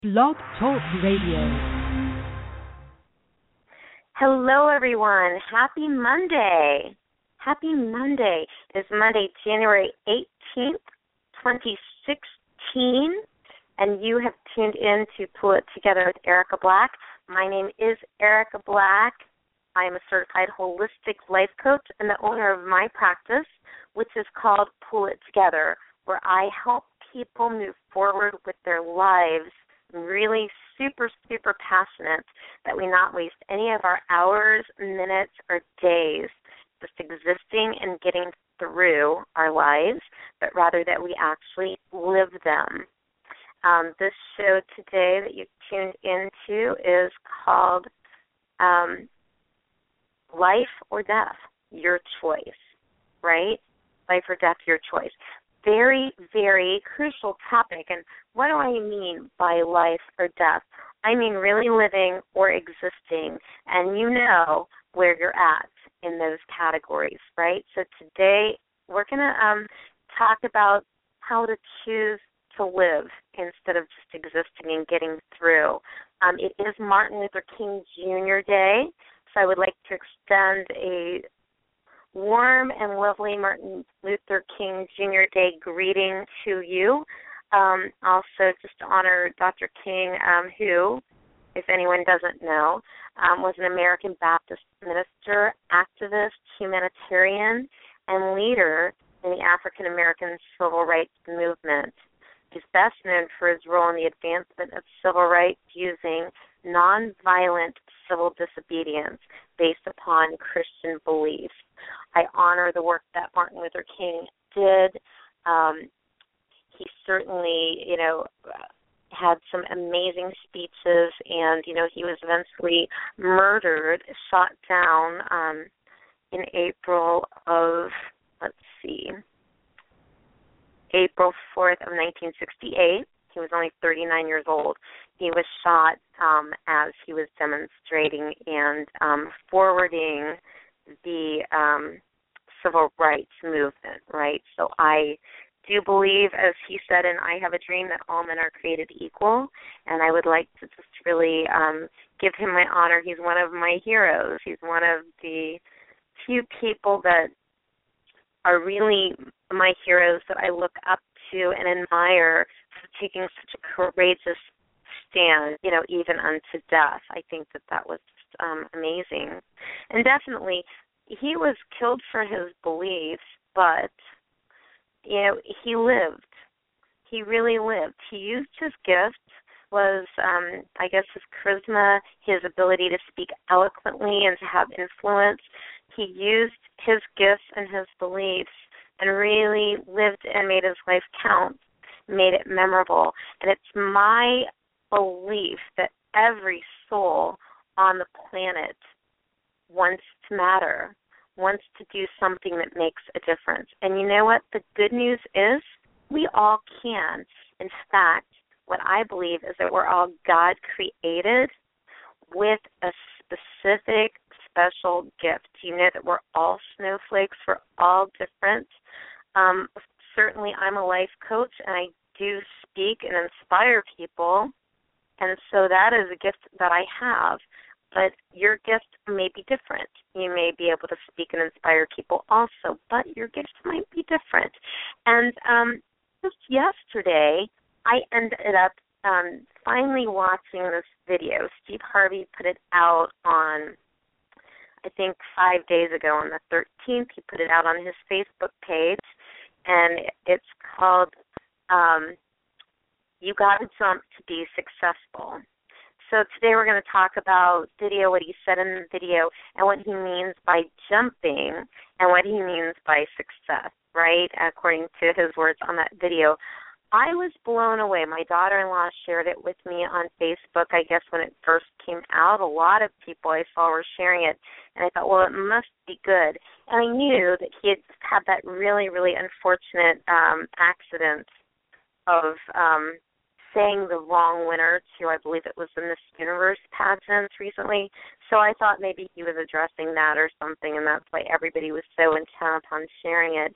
Blog Talk Radio. Hello, everyone. Happy Monday. Happy Monday. It's Monday, January 18th, 2016, and you have tuned in to Pull It Together with Erica Black. My name is Erica Black. I am a certified holistic life coach and the owner of my practice, which is called Pull It Together, where I help people move forward with their lives. I'm really super passionate that we not waste any of our hours, minutes, or days just existing and getting through our lives, but rather that we actually live them. This show today that you've tuned into is called Life or Death, Your Choice, right? Life or Death, Your Choice. Very, very crucial topic. And what do I mean by life or death? I mean really living or existing, and you know where you're at in those categories, right? So today we're going to talk about how to choose to live instead of just existing and getting through. It is Martin Luther King Jr. Day, so I would like to extend a warm and lovely Martin Luther King Jr. Day greeting to you. Also, just to honor Dr. King, who, if anyone doesn't know, was an American Baptist minister, activist, humanitarian, and leader in the African American civil rights movement. He's best known for his role in the advancement of civil rights using nonviolent civil disobedience based upon Christian beliefs. I honor the work that Martin Luther King did. He certainly, had some amazing speeches, and, he was eventually murdered, shot down in April of, April 4th of 1968. He was only 39 years old. He was shot as he was demonstrating and forwarding the civil rights movement, right? So I do believe, as he said, and I have a dream that all men are created equal, and I would like to just really give him my honor. He's one of my heroes. He's one of the few people that are really my heroes that I look up to and admire for taking such a courageous stand, even unto death. I think that was just amazing. And definitely, he was killed for his beliefs, but, he lived. He really lived. He used his gift, was, his charisma, his ability to speak eloquently and to have influence. He used his gifts and his beliefs and really lived and made his life count, made it memorable. And it's my belief that every soul on the planet wants to matter, wants to do something that makes a difference. And you know what? The good news is we all can. In fact, what I believe is that we're all God created with a specific, special gift. You know that we're all snowflakes. We're all different. Certainly, I'm a life coach, and I do speak and inspire people, and so that is a gift that I have. But your gift may be different. You may be able to speak and inspire people also, but your gift might be different. And just yesterday, I ended up finally watching this video. Steve Harvey put it out on, I think, 5 days ago on the 13th. He put it out on his Facebook page, and it's called You Gotta Jump to Be Successful. So today we're going to talk about video, what he said in the video, and what he means by jumping and what he means by success, right, according to his words on that video. I was blown away. My daughter-in-law shared it with me on Facebook, I guess, when it first came out. A lot of people I saw were sharing it, and I thought, well, it must be good. And I knew that he had had that really, really unfortunate accident of saying the wrong winner to, I believe it was the Miss Universe pageant recently. So I thought maybe he was addressing that or something, and that's why everybody was so intent on sharing it.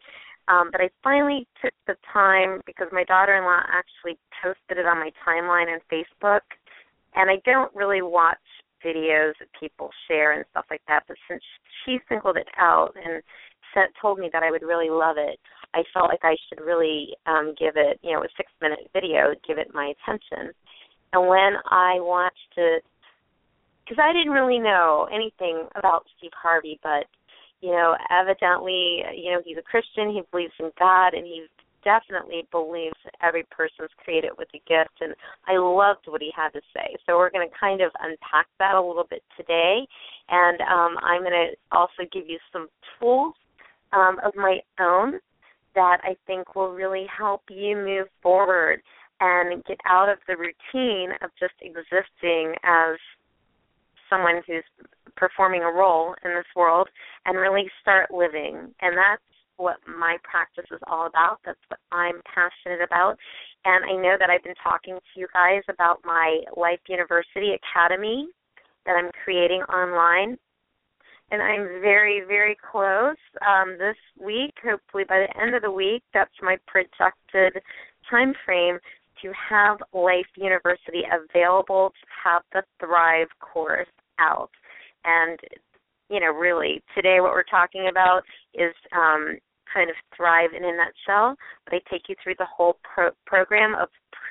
But I finally took the time because my daughter-in-law actually posted it on my timeline on Facebook, and I don't really watch videos that people share and stuff like that, but since she singled it out and told me that I would really love it, I felt like I should really give it, a 6-minute video, give it my attention. And when I watched it, because I didn't really know anything about Steve Harvey, but, evidently, he's a Christian, he believes in God, and he definitely believes that every person's created with a gift, and I loved what he had to say. So we're going to kind of unpack that a little bit today, and I'm going to also give you some tools of my own that I think will really help you move forward and get out of the routine of just existing as someone who's performing a role in this world and really start living. And that's what my practice is all about. That's what I'm passionate about. And I know that I've been talking to you guys about my Life University Academy that I'm creating online. And I'm very, very close this week, hopefully by the end of the week. That's my projected time frame to have Life University available to have the Thrive course out. And, really, today what we're talking about is kind of Thrive in a nutshell, but I take you through the whole program of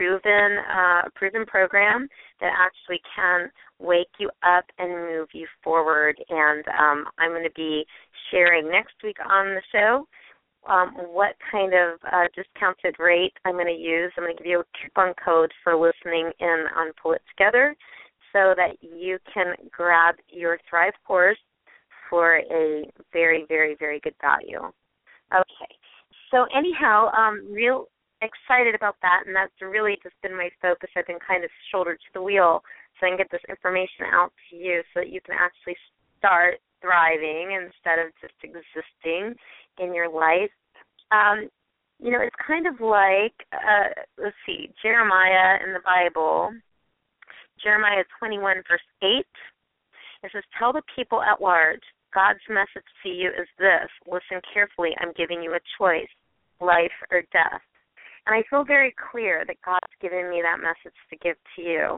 proven program that actually can wake you up and move you forward. And I'm going to be sharing next week on the show what kind of discounted rate I'm going to use. I'm going to give you a coupon code for listening in on Pull It Together so that you can grab your Thrive course for a very, very, very good value. Okay. So anyhow, real excited about that, and that's really just been my focus. I've been kind of shoulder to the wheel so I can get this information out to you so that you can actually start thriving instead of just existing in your life. It's kind of like, let's see, Jeremiah in the Bible, Jeremiah 21, verse 8. It says, "Tell the people at large, God's message to you is this. Listen carefully. I'm giving you a choice, life or death." And I feel very clear that God's given me that message to give to you.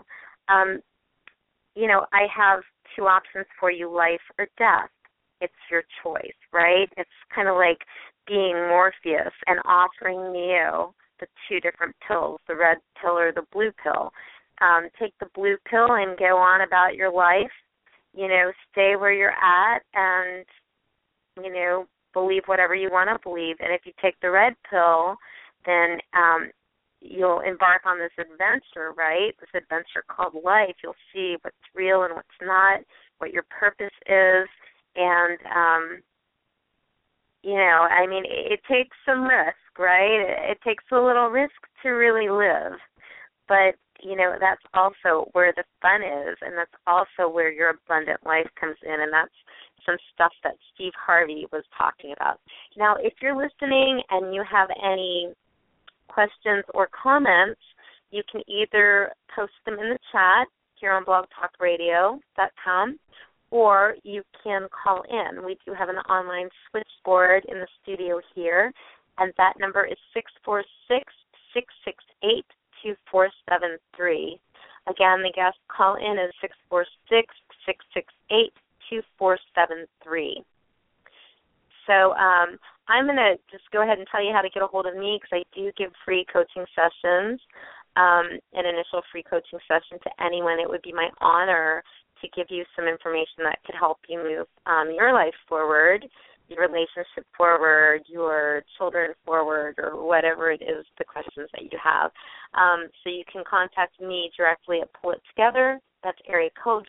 I have two options for you, life or death. It's your choice, right? It's kind of like being Morpheus and offering you the two different pills, the red pill or the blue pill. Take the blue pill and go on about your life. Stay where you're at and, believe whatever you want to believe. And if you take the red pill, then you'll embark on this adventure, right? This adventure called life. You'll see what's real and what's not, what your purpose is. And, it takes some risk, right? It takes a little risk to really live. But, that's also where the fun is, and that's also where your abundant life comes in, and that's some stuff that Steve Harvey was talking about. Now, if you're listening and you have any questions or comments, you can either post them in the chat here on blogtalkradio.com, or you can call in. We do have an online switchboard in the studio here, and that number is 646-668-2473. Again, the guest call in is 646-668-2473. So I'm going to just go ahead and tell you how to get a hold of me because I do give free coaching sessions, an initial free coaching session to anyone. It would be my honor to give you some information that could help you move your life forward, your relationship forward, your children forward, or whatever it is, the questions that you have. So you can contact me directly at Pull It Together. That's area code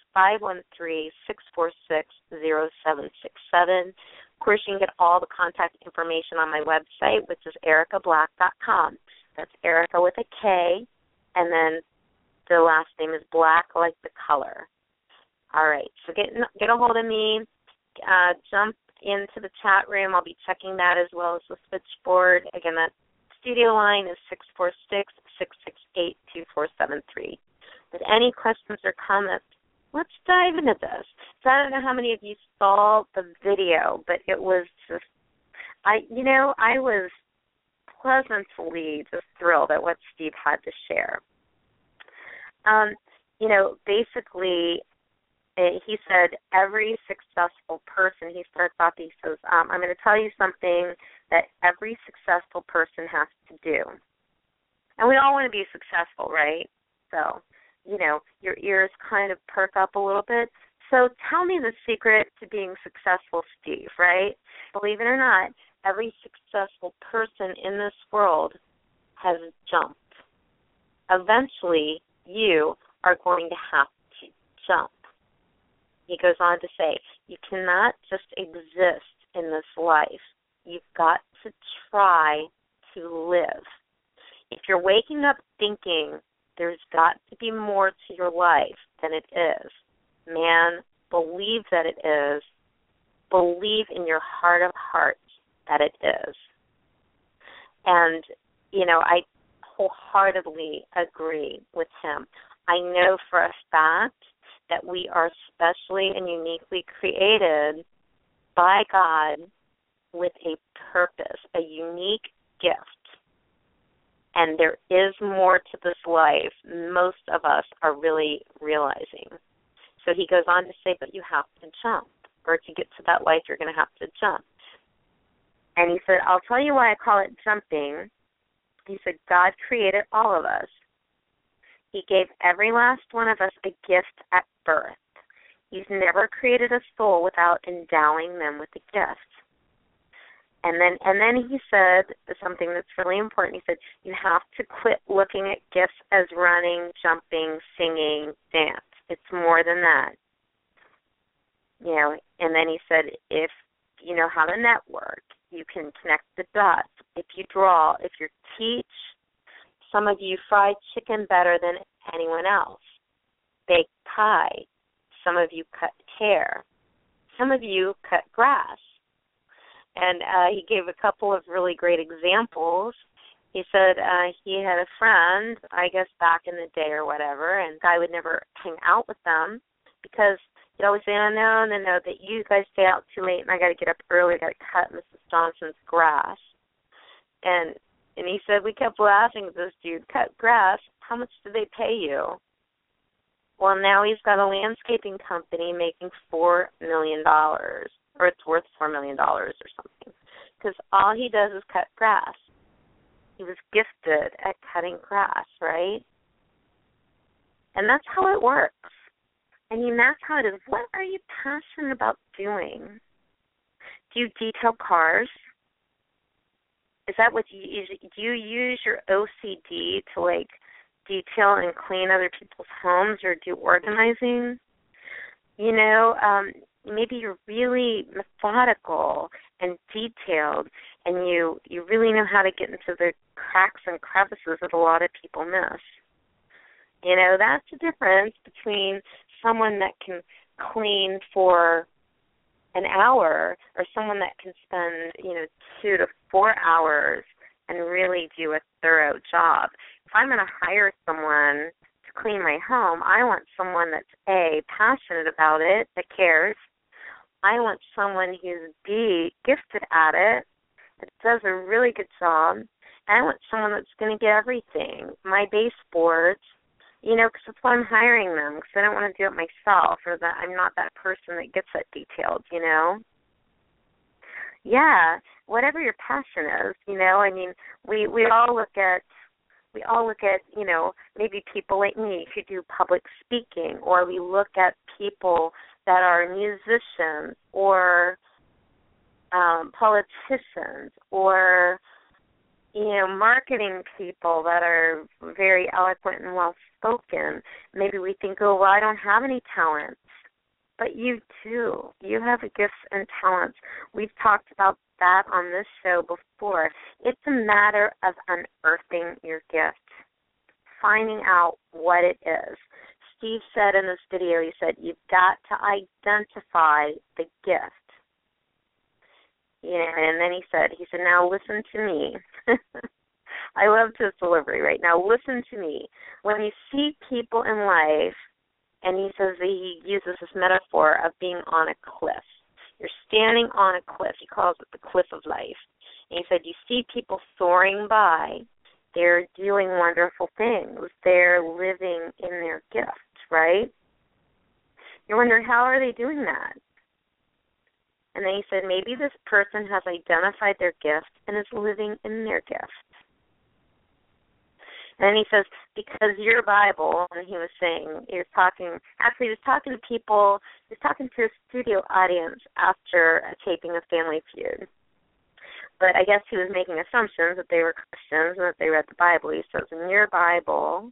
513-646-0767. Of course, you can get all the contact information on my website, which is ericablack.com. That's Erica with a K, and then the last name is Black, like the color. All right, so get a hold of me. Jump into the chat room. I'll be checking that as well as the switchboard. Again, that studio line is 646-668-2473. With any questions or comments, let's dive into this. So I don't know how many of you saw the video, but it was just I was pleasantly just thrilled at what Steve had to share. Basically, he said every successful person, he starts off, he says, I'm going to tell you something that every successful person has to do. And we all want to be successful, right? So, your ears kind of perk up a little bit. So tell me the secret to being successful, Steve, right? Believe it or not, every successful person in this world has jumped. Eventually, you are going to have to jump. He goes on to say, you cannot just exist in this life. You've got to try to live. If you're waking up thinking there's got to be more to your life than it is, man, believe that it is. Believe in your heart of hearts that it is. And, I wholeheartedly agree with him. I know for a fact that we are specially and uniquely created by God with a purpose, a unique gift. And there is more to this life most of us are really realizing. So he goes on to say, but you have to jump. Or to get to that life, you're going to have to jump. And he said, I'll tell you why I call it jumping. He said, God created all of us. He gave every last one of us a gift at birth. He's never created a soul without endowing them with a gift. And then he said something that's really important. He said, you have to quit looking at gifts as running, jumping, singing, dance. It's more than that. And then he said, if you know how to network, you can connect the dots. If you draw, if you teach, some of you fry chicken better than anyone else. Bake pie. Some of you cut hair. Some of you cut grass. And he gave a couple of really great examples. He said he had a friend, I guess back in the day or whatever, and the guy would never hang out with them because he'd always say, oh, no, that you guys stay out too late and I got to get up early, I got to cut Mrs. Johnson's grass. And he said, we kept laughing at this dude, cut grass, how much do they pay you? Well, now he's got a landscaping company making $4 million, or it's worth $4 million or something, because all he does is cut grass. He was gifted at cutting grass, right? And that's how it works. I mean, that's how it is. What are you passionate about doing? Do you detail cars? Is that what you use? Do you use your OCD to, detail and clean other people's homes or do organizing? Maybe you're really methodical and detailed and you really know how to get into the cracks and crevices that a lot of people miss. That's the difference between someone that can clean for an hour or someone that can spend, 2 to 4 hours and really do a thorough job. If I'm going to hire someone to clean my home, I want someone that's A, passionate about it, that cares. I want someone who's B, gifted at it, that does a really good job. And I want someone that's going to get everything, my baseboards, because that's why I'm hiring them, because I don't want to do it myself, or that I'm not that person that gets it detailed, Yeah, whatever your passion is, we all look at, maybe people like me who do public speaking, or we look at people that are musicians or politicians or, marketing people that are very eloquent and well-spoken. Maybe we think, oh, well, I don't have any talents. But you do. You have gifts and talents. We've talked about that on this show before. It's a matter of unearthing your gift, finding out what it is. Steve said in this video, he said, you've got to identify the gift. And then he said, now listen to me. I loved his delivery right now. Listen to me. When you see people in life, and he says that he uses this metaphor of being on a cliff. You're standing on a cliff. He calls it the cliff of life. And he said, you see people soaring by. They're doing wonderful things. They're living in their gift, right? You're wondering, how are they doing that? And then he said, maybe this person has identified their gift and is living in their gift. And he says, because your Bible, and he was saying, he was talking to people, he was talking to a studio audience after a taping of Family Feud. But I guess he was making assumptions that they were Christians and that they read the Bible. He says, in your Bible,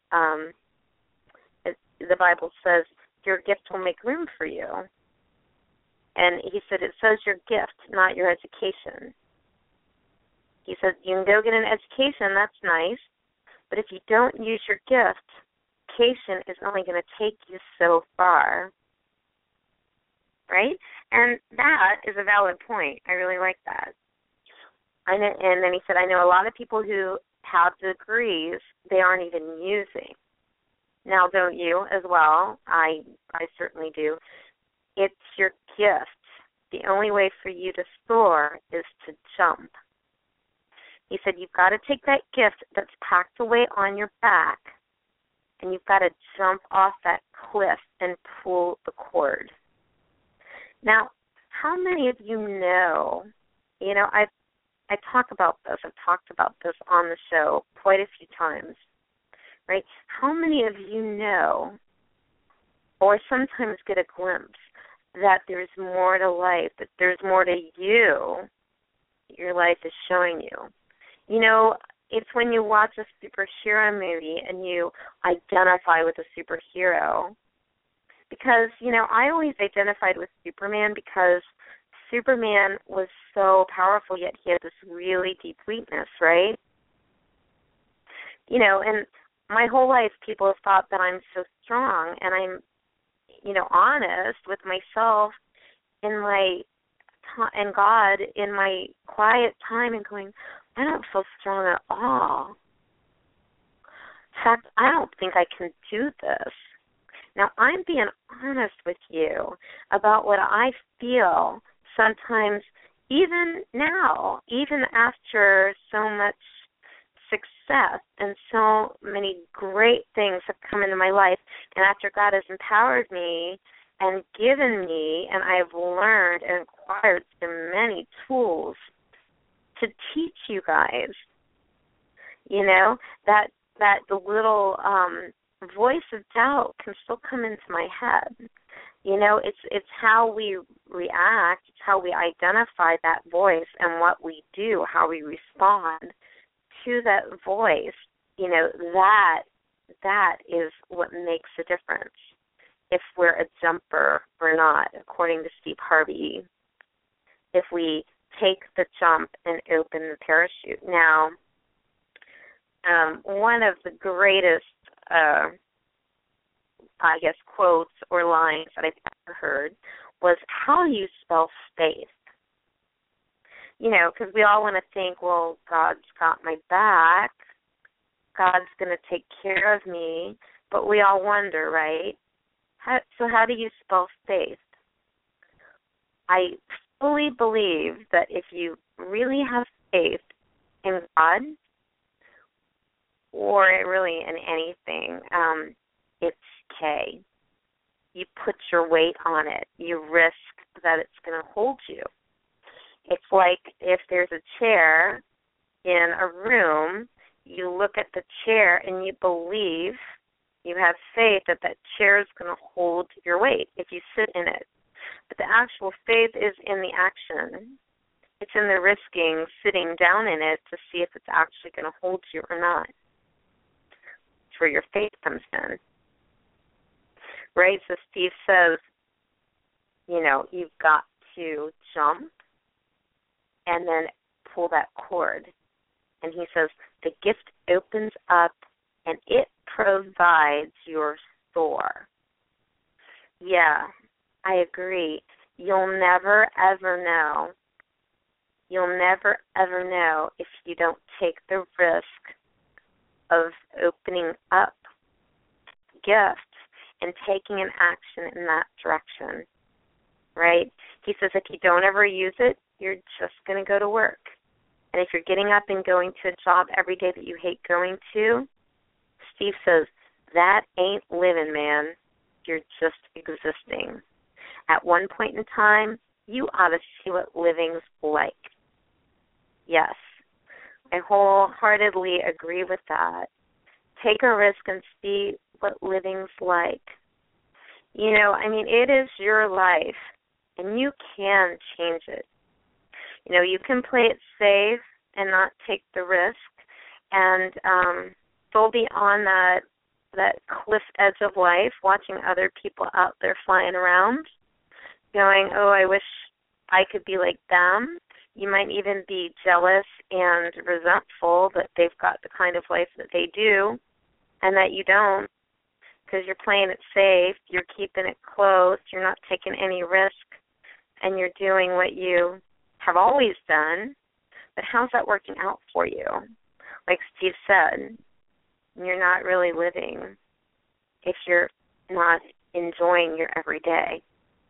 the Bible says, your gift will make room for you. And he said, it says your gift, not your education. He said, you can go get an education, that's nice, but if you don't use your gift, education is only going to take you so far. Right? And that is a valid point. I really like that. And then he said, I know a lot of people who have degrees they aren't even using. Now, don't you as well? I certainly do. It's your gift. The only way for you to soar is to jump. He said, you've got to take that gift that's packed away on your back, and you've got to jump off that cliff and pull the cord. Now, how many of you know, I talk about this. I've talked about this on the show quite a few times, right? How many of you know or sometimes get a glimpse that there's more to life, that there's more to you your life is showing you? It's when you watch a superhero movie and you identify with a superhero. Because, I always identified with Superman because Superman was so powerful, yet he had this really deep weakness, right? And my whole life people have thought that I'm so strong, and I'm honest with myself and God in my quiet time and going, I don't feel strong at all. In fact, I don't think I can do this. Now, I'm being honest with you about what I feel sometimes, even now, even after so much success and so many great things have come into my life, and after God has empowered me and given me, and I've learned and acquired so many tools to teach you guys, that the little voice of doubt can still come into my head. It's how we react, it's how we identify that voice and what we do, how we respond to that voice. That is what makes a difference if we're a jumper or not, according to Steve Harvey, if we take the jump and open the parachute. Now, one of the greatest, quotes or lines that I've ever heard was, how do you spell faith? Because we all want to think, well, God's got my back, God's going to take care of me, but we all wonder, right? How do you spell faith? I fully believe that if you really have faith in God, or really in anything, it's K. You put your weight on it. You risk that it's going to hold you. It's like if there's a chair in a room, you look at the chair and you believe, you have faith that that chair is going to hold your weight if you sit in it. But the actual faith is in the action. It's in the risking, sitting down in it to see if it's actually going to hold you or not. It's where your faith comes in. Right? So Steve says, you've got to jump and then pull that cord. And he says, the gift opens up and it provides your soar. Yeah, I agree. You'll never, ever know. You'll never, ever know if you don't take the risk of opening up gift and taking an action in that direction. right? He says if you don't ever use it, you're just going to go to work. And if you're getting up and going to a job every day that you hate going to, Steve says, that ain't living, man. You're just existing. At one point in time, you ought to see what living's like. Yes, I wholeheartedly agree with that. Take a risk and see what living's like. You know, I mean, it is your life, and you can change it. You know, you can play it safe and not take the risk, and go beyond that cliff edge of life, watching other people out there flying around, going, oh, I wish I could be like them. You might even be jealous and resentful that they've got the kind of life that they do and that you don't, because you're playing it safe, you're keeping it close, you're not taking any risk, and you're doing what you have always done. But how's that working out for you? Like Steve said, you're not really living if you're not enjoying your everyday.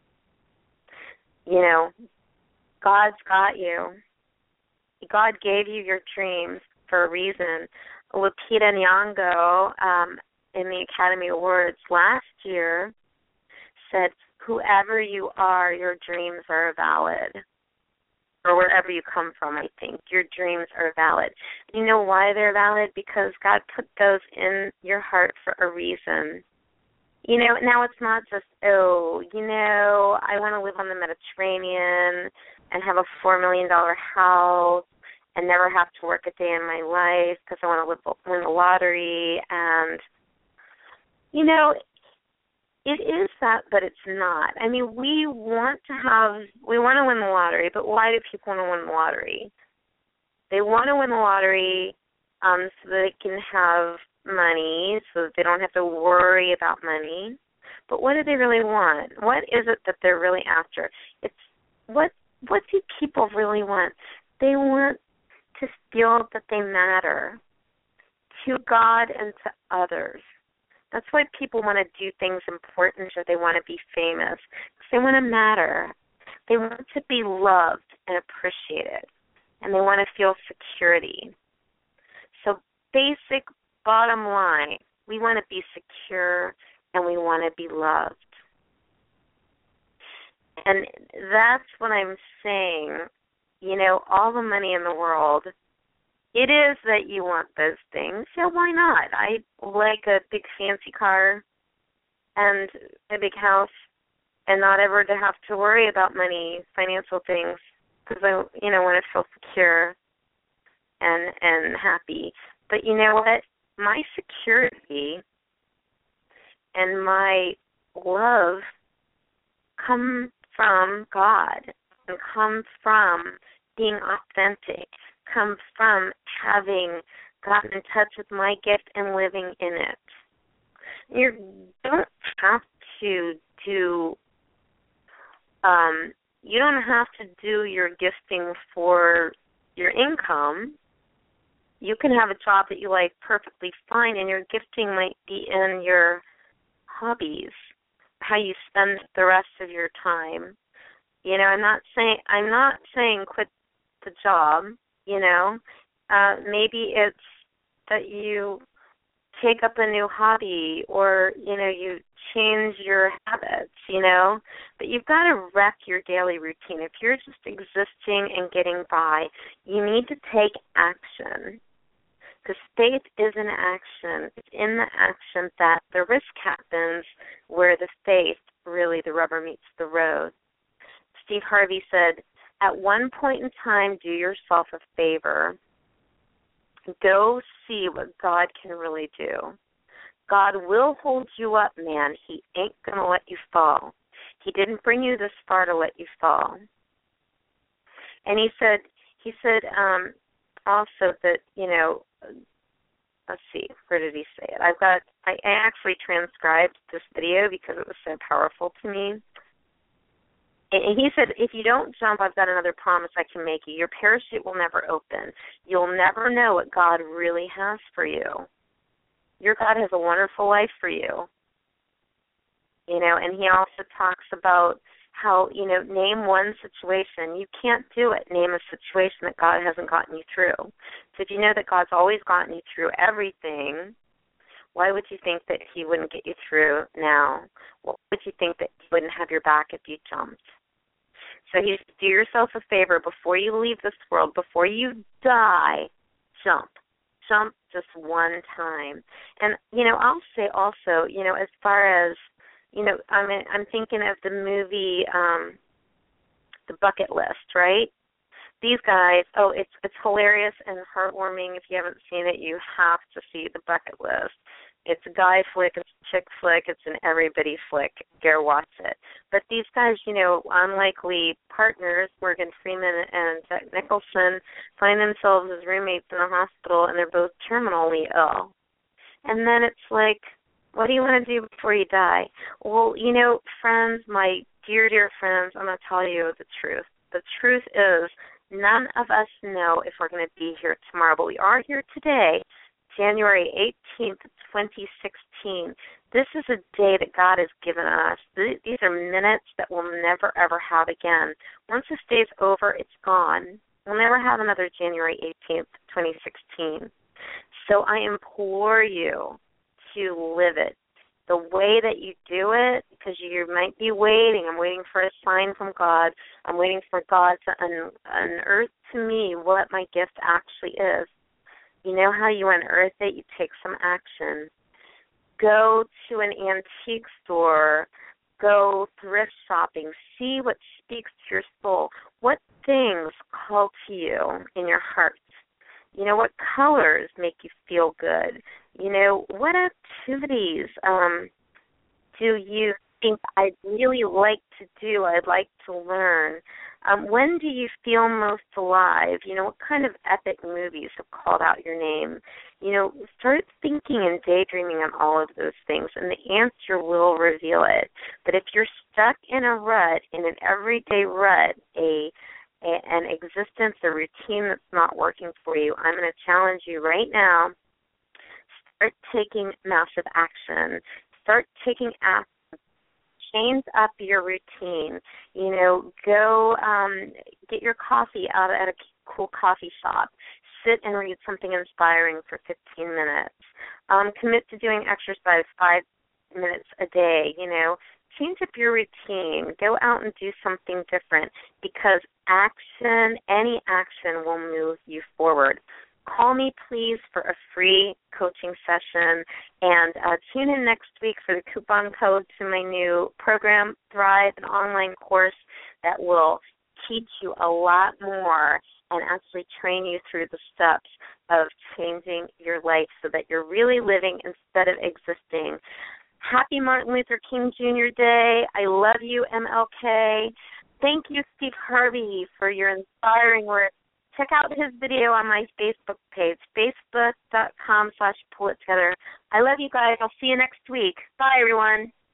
You know, God's got you. God gave you your dreams for a reason. Lupita Nyong'o in the Academy Awards last year said, whoever you are, your dreams are valid. Or wherever you come from, I think, your dreams are valid. You know why they're valid? Because God put those in your heart for a reason. You know, now it's not just, oh, you know, I want to live on the Mediterranean and have a $4 million house and never have to work a day in my life because I want to win the lottery. And, you know, it is that, but it's not. I mean, we want to win the lottery, but why do people want to win the lottery? They want to win the lottery so that they can have money, so that they don't have to worry about money. But what do they really want? What is it that they're really after? It's what do people really want? They want to feel that they matter to God and to others. That's why people want to do things important, or they want to be famous, because they want to matter. They want to be loved and appreciated, and they want to feel security. So basic bottom line, we want to be secure and we want to be loved. And that's what I'm saying. You know, all the money in the world, it is that you want those things. Yeah, why not? I like a big fancy car and a big house and not ever to have to worry about money, financial things, because I, you know, want to feel secure and happy. But you know what? My security and my love come from God and come from being authentic, comes from having gotten in touch with my gift and living in it. You don't have to do you don't have to do your gifting for your income. You can have a job that you like perfectly fine, and your gifting might be in your hobbies, how you spend the rest of your time. You know, I'm not saying quit the job, you know. Maybe it's that you take up a new hobby, or, you know, you change your habits, you know. But you've got to wreck your daily routine. If you're just existing and getting by, you need to take action. Because faith is an action. It's in the action that the risk happens, where the faith, really, the rubber meets the road. Steve Harvey said, at one point in time, do yourself a favor. Go see what God can really do. God will hold you up, man. He ain't going to let you fall. He didn't bring you this far to let you fall. And he said also that, you know, let's see, where did he say it? I actually transcribed this video because it was so powerful to me. And he said, if you don't jump, I've got another promise I can make you. Your parachute will never open. You'll never know what God really has for you. Your God has a wonderful life for you. You know, and he also talks about how, name one situation. You can't do it. Name a situation that God hasn't gotten you through. So if you know that God's always gotten you through everything, why would you think that he wouldn't get you through now? Why would you think that he wouldn't have your back if you jumped? So do yourself a favor before you leave this world, before you die, jump. Jump just one time. And, I'll say also, as far as, I'm thinking of the movie, The Bucket List, right? These guys, it's hilarious and heartwarming. If you haven't seen it, you have to see The Bucket List. It's a guy flick, it's a chick flick, it's an everybody flick. Go watch it. But these guys, unlikely partners, Morgan Freeman and Jack Nicholson, find themselves as roommates in a hospital, and they're both terminally ill. And then it's like, what do you want to do before you die? Well, friends, my dear, dear friends, I'm going to tell you the truth. The truth is none of us know if we're going to be here tomorrow, but we are here today, January 18th, 2016. This is a day that God has given us. These are minutes that we'll never, ever have again. Once this day's over, it's gone. We'll never have another January 18th, 2016. So I implore you to live it the way that you do it, because you might be waiting. I'm waiting for a sign from God. I'm waiting for God to unearth to me what my gift actually is. You know how you unearth it? You take some action. Go to an antique store. Go thrift shopping. See what speaks to your soul. What things call to you in your heart? What colors make you feel good? What activities do you think I'd really like to do, I'd like to learn? When do you feel most alive? What kind of epic movies have called out your name? Start thinking and daydreaming on all of those things, and the answer will reveal it. But if you're stuck in a rut, in an everyday rut, an existence, a routine that's not working for you, I'm going to challenge you right now. Start taking massive action. Start taking action. Change up your routine. Go get your coffee out at a cool coffee shop. Sit and read something inspiring for 15 minutes. Commit to doing exercise 5 minutes a day. Change up your routine. Go out and do something different, because any action will move you forward. Call me, please, for a free coaching session, and tune in next week for the coupon code to my new program, Thrive, an online course that will teach you a lot more and actually train you through the steps of changing your life so that you're really living instead of existing. Happy Martin Luther King Jr. Day. I love you, MLK. Thank you, Steve Harvey, for your inspiring work. Check out his video on my Facebook page, facebook.com/pullittogether. I love you guys. I'll see you next week. Bye, everyone.